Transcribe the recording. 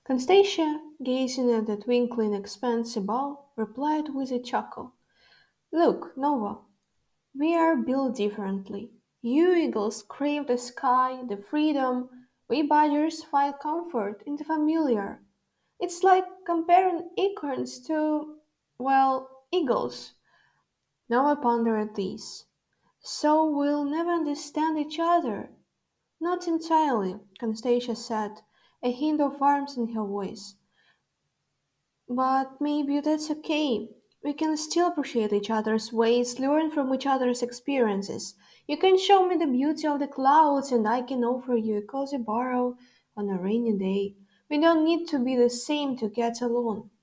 Constantia, gazing at the twinkling expanse above, replied with a chuckle. Look, Nova, we are built differently. You eagles crave the sky, the freedom. We badgers find comfort in the familiar. It's like comparing acorns to, well, eagles. Nova pondered this. So we'll never understand each other. Not entirely, Constantia said, a hint of warmth in her voice. But maybe that's okay. We can still appreciate each other's ways, learn from each other's experiences. You can show me the beauty of the clouds, and I can offer you a cozy burrow on a rainy day. We don't need to be the same to get along.